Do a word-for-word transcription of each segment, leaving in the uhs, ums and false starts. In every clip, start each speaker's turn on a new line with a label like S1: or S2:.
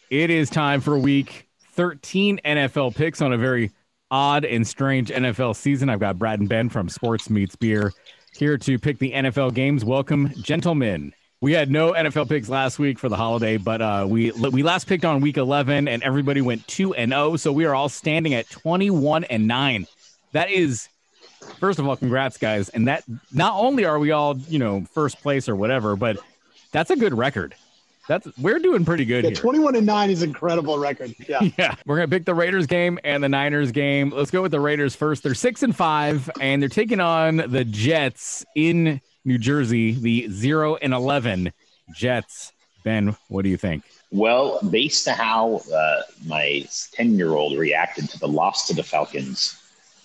S1: It is time for week thirteen N F L picks on a very odd and strange N F L season. I've got Brad and Ben from Sports Meets Beer here to pick the N F L games. Welcome, gentlemen. We had no N F L picks last week for the holiday, but uh, we we last picked on week eleven, and everybody went two and oh, so we are all standing at twenty-one and nine. That is, first of all, congrats, guys. And that not only are we all, you know, first place or whatever, but that's a good record. That's we're doing pretty good
S2: yeah,
S1: here.
S2: twenty-one and nine is an incredible record. Yeah.
S1: Yeah. We're going to pick the Raiders game and the Niners game. Let's go with the Raiders first. They're six and five, and they're taking on the Jets in New Jersey, the zero and eleven Jets. Ben, what do you think?
S3: Well, based on how uh, my ten-year-old reacted to the loss to the Falcons,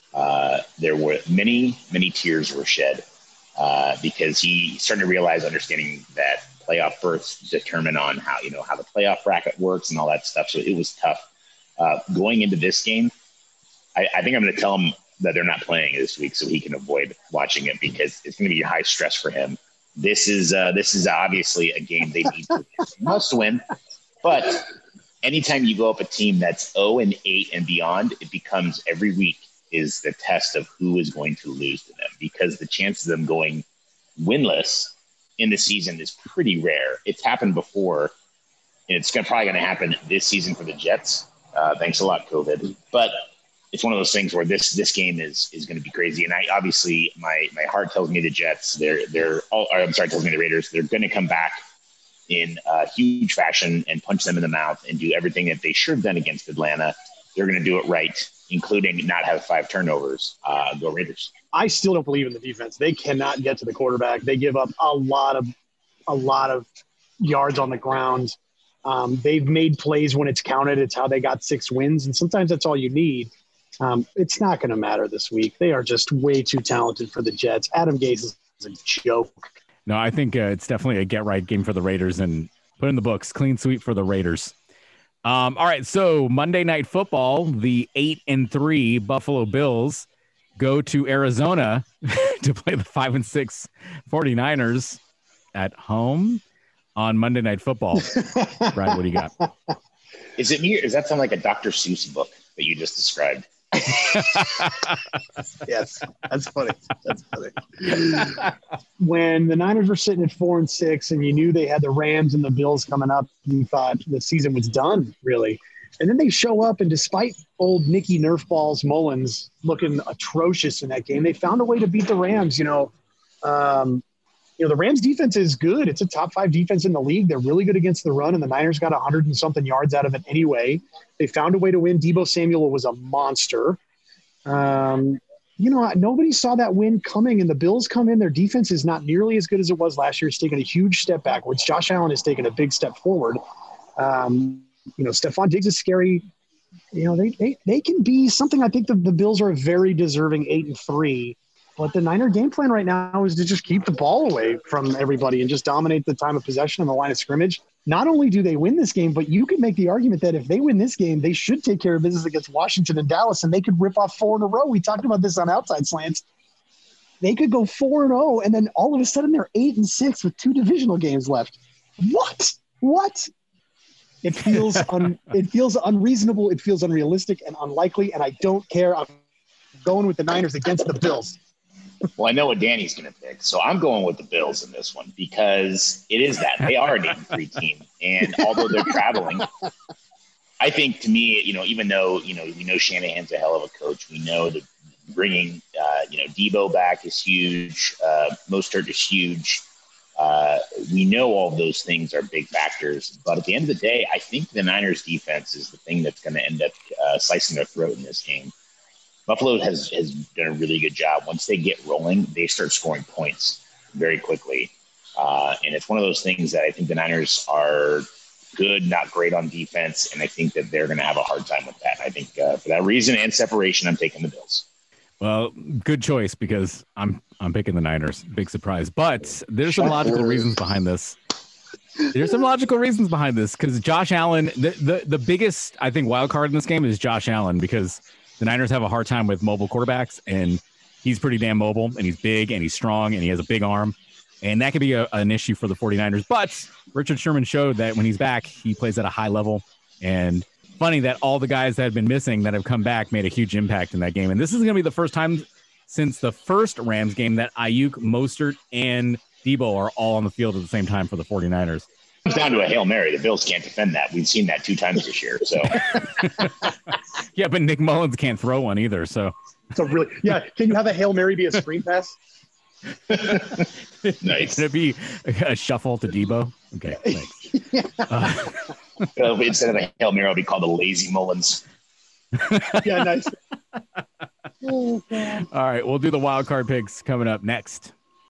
S3: uh, there were many, many tears were shed uh, because he started to realize, understanding that playoff berths determine on how, you know, how the playoff bracket works and all that stuff. So it was tough. Uh, going into this game, I, I think I'm going to tell him that they're not playing this week so he can avoid watching it because it's going to be high stress for him. This is uh, this is obviously a game they need to must win. But anytime you go up a team that's oh and eight and beyond, it becomes every week is the test of who is going to lose to them, because the chances of them going winless in the season is pretty rare. It's happened before, and it's gonna, probably going to happen this season for the Jets. Uh, thanks a lot, COVID. But it's one of those things where this this game is is going to be crazy. And I obviously my my heart tells me the Jets. They're they're all, or I'm sorry, tells me the Raiders. They're going to come back in a huge fashion and punch them in the mouth and do everything that they should have done against Atlanta. They're going to do it right, including not have five turnovers. Uh, go Raiders.
S2: I still don't believe in the defense. They cannot get to the quarterback. They give up a lot of a lot of yards on the ground. Um, they've made plays when it's counted. It's how they got six wins, and sometimes that's all you need. Um, it's not going to matter this week. They are just way too talented for the Jets. Adam Gase is a joke.
S1: No, I think uh, it's definitely a get-right game for the Raiders, and put in the books, clean sweep for the Raiders. Um, all right, so Monday Night Football, the eight and three Buffalo Bills go to Arizona to play the five and six 49ers at home on Monday Night Football. Brad, what do you got?
S3: Is it me, or does that sound like a Doctor Seuss book that you just described?
S2: Yes, that's funny. That's funny. When the Niners were sitting at four and six, and you knew they had the Rams and the Bills coming up, you thought the season was done, really. And then they show up, and despite old Nicky Nerfballs Mullins looking atrocious in that game, they found a way to beat the Rams. You know, um, you know the Rams defense is good. It's a top five defense in the league. They're really good against the run, and the Niners got a hundred and something yards out of it anyway. They found a way to win. Deebo Samuel was a monster. Um, you know, nobody saw that win coming, and the Bills come in. Their defense is not nearly as good as it was last year. It's taken a huge step backwards. Josh Allen has taken a big step forward. Um, you know, Stephon Diggs is scary. You know, they they they can be something. I think the, the Bills are a very deserving eight and three. But the Niner game plan right now is to just keep the ball away from everybody and just dominate the time of possession on the line of scrimmage. Not only do they win this game, but you could make the argument that if they win this game, they should take care of business against Washington and Dallas, and they could rip off four in a row. We talked about this on Outside Slants. They could go four and oh, and then all of a sudden they're eight and six with two divisional games left. What? What? It feels un, it feels unreasonable. It feels unrealistic and unlikely, and I don't care. I'm going with the Niners against the Bills.
S3: Well, I know what Danny's going to pick, so I'm going with the Bills in this one because it is that. They are an eight and three team, and although they're traveling, I think to me, you know, even though, you know, we know Shanahan's a hell of a coach, we know that bringing, uh, you know, Deebo back is huge. Uh, Mostert is huge. Uh, we know all of those things are big factors, but at the end of the day, I think the Niners defense is the thing that's going to end up uh, slicing their throat in this game. Buffalo has, has done a really good job. Once they get rolling, they start scoring points very quickly. Uh, and it's one of those things that I think the Niners are good, not great on defense, and I think that they're going to have a hard time with that. I think uh, for that reason and separation, I'm taking the Bills.
S1: Well, good choice because I'm I'm picking the Niners. Big surprise. But there's some logical reasons behind this. There's some logical reasons behind this because Josh Allen, the, the, the biggest, I think, wild card in this game is Josh Allen because the Niners have a hard time with mobile quarterbacks, and he's pretty damn mobile, and he's big, and he's strong, and he has a big arm. And that could be a, an issue for the 49ers. But Richard Sherman showed that when he's back, he plays at a high level. And funny that all the guys that had been missing that have come back made a huge impact in that game. And this is going to be the first time since the first Rams game that Ayuk, Mostert, and Debo are all on the field at the same time for the 49ers.
S3: Comes down to a Hail Mary. The Bills can't defend that. We've seen that two times this year. So
S1: yeah, but Nick Mullins can't throw one either. So
S2: so really, yeah. Can you have a Hail Mary be a screen pass?
S3: Nice.
S1: Can it be a shuffle to Debo? Okay, thanks.
S2: Yeah.
S1: Uh,
S3: Instead of a Hail Mary, it'll be called a Lazy Mullins.
S2: Yeah, nice.
S1: All right, we'll do the wild card picks coming up next.